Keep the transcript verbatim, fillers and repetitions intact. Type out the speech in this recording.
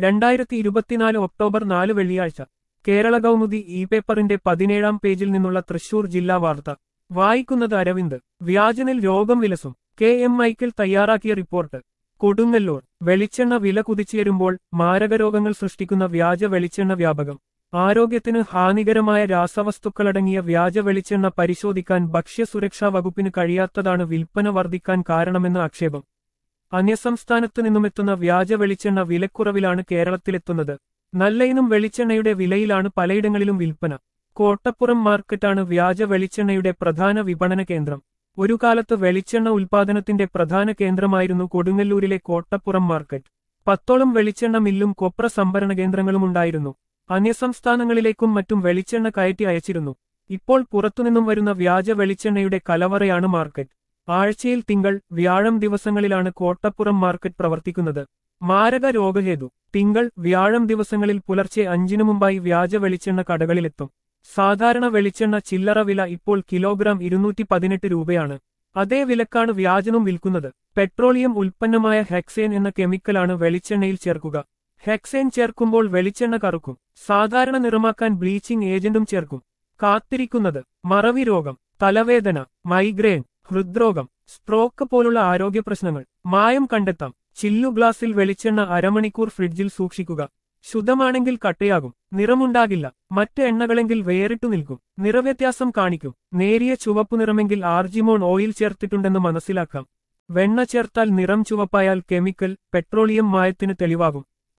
രണ്ടായിരത്തി ഇരുപത്തിനാല് ഒക്ടോബർ നാല് വെള്ളിയാഴ്ച കേരള കൗമുദി ഇ പേപ്പറിന്റെ പതിനേഴാം പേജിൽ നിന്നുള്ള തൃശൂർ ജില്ലാ വാർത്ത വായിക്കുന്നത് അരവിന്ദ്. വ്യാജനിൽ രോഗം വിലസും. കെ എം മൈക്കിൾ തയ്യാറാക്കിയ റിപ്പോർട്ട്. കൊടുങ്ങല്ലൂർ. വെളിച്ചെണ്ണ വില കുതിച്ചുയരുമ്പോൾ മാരകരോഗങ്ങൾ സൃഷ്ടിക്കുന്ന വ്യാജ വെളിച്ചെണ്ണ വ്യാപകം. ആരോഗ്യത്തിന് ഹാനികരമായ രാസവസ്തുക്കളടങ്ങിയ വ്യാജ വെളിച്ചെണ്ണ പരിശോധിക്കാൻ ഭക്ഷ്യസുരക്ഷാ വകുപ്പിന് കഴിയാത്തതാണ് വിൽപ്പന വർദ്ധിക്കാൻ കാരണമെന്ന് ആക്ഷേപം. അന്യസംസ്ഥാനത്തു നിന്നുമെത്തുന്ന വ്യാജ വെളിച്ചെണ്ണ വിലക്കുറവിലാണ് കേരളത്തിലെത്തുന്നത്. നല്ലയിനം വെളിച്ചെണ്ണയുടെ വിലയിലാണ് പലയിടങ്ങളിലും വിൽപ്പന. കോട്ടപ്പുറം മാർക്കറ്റാണ് വ്യാജ വെളിച്ചെണ്ണയുടെ പ്രധാന വിപണന കേന്ദ്രം. ഒരു കാലത്ത് വെളിച്ചെണ്ണ ഉൽപാദനത്തിന്റെ പ്രധാന കേന്ദ്രമായിരുന്നു കൊടുങ്ങല്ലൂരിലെ കോട്ടപ്പുറം മാർക്കറ്റ്. പത്തോളം വെളിച്ചെണ്ണ മില്ലും കൊപ്ര സംഭരണ കേന്ദ്രങ്ങളുമുണ്ടായിരുന്നു. അന്യസംസ്ഥാനങ്ങളിലേക്കും മറ്റും വെളിച്ചെണ്ണ കയറ്റി അയച്ചിരുന്നു. ഇപ്പോൾ പുറത്തുനിന്നും വരുന്ന വ്യാജ വെളിച്ചെണ്ണയുടെ കലവറയാണ് മാർക്കറ്റ്. ആഴ്ചയിൽ തിങ്കൾ, വ്യാഴം ദിവസങ്ങളിലാണ് കോട്ടപ്പുറം മാർക്കറ്റ് പ്രവർത്തിക്കുന്നത്. മാരക രോഗഹേതു. തിങ്കൾ, വ്യാഴം ദിവസങ്ങളിൽ പുലർച്ചെ അഞ്ചിനു മുമ്പായി വ്യാജ വെളിച്ചെണ്ണ കടകളിലെത്തും. സാധാരണ വെളിച്ചെണ്ണ ചില്ലറ വില ഇപ്പോൾ കിലോഗ്രാം ഇരുന്നൂറ്റി പതിനെട്ട് രൂപയാണ്. അതേ വിലക്കാണ് വ്യാജനും വിൽക്കുന്നത്. പെട്രോളിയം ഉൽപ്പന്നമായ ഹെക്സേൻ എന്ന കെമിക്കലാണ് വെളിച്ചെണ്ണയിൽ ചേർക്കുക. ഹെക്സേൻ ചേർക്കുമ്പോൾ വെളിച്ചെണ്ണ കറുക്കും. സാധാരണ നിറമാക്കാൻ ബ്ലീച്ചിംഗ് ഏജന്റും ചേർക്കും. കാത്തിരിക്കുന്നത്. മറവി രോഗം, തലവേദന, മൈഗ്രെയിൻ, ഹൃദ്രോഗം, സ്ട്രോക്ക് പോലുള്ള ആരോഗ്യ പ്രശ്നങ്ങൾ. മായം കണ്ടെത്താം. ചില്ലു ഗ്ലാസിൽ വെളിച്ചെണ്ണ അരമണിക്കൂർ ഫ്രിഡ്ജിൽ സൂക്ഷിക്കുക. ശുദ്ധമാണെങ്കിൽ കട്ടയാകും. നിറമുണ്ടാകില്ല. മറ്റ് എണ്ണകളെങ്കിൽ വേറിട്ടു നിൽക്കും. നിറവ്യത്യാസം കാണിക്കും. നേരിയ ചുവപ്പു നിറമെങ്കിൽ ആർജിമോൺ ഓയിൽ ചേർത്തിട്ടുണ്ടെന്ന് മനസ്സിലാക്കാം. വെണ്ണ ചേർത്താൽ നിറം ചുവപ്പായാൽ കെമിക്കൽ, പെട്രോളിയം മായത്തിന് തെളിവാകും.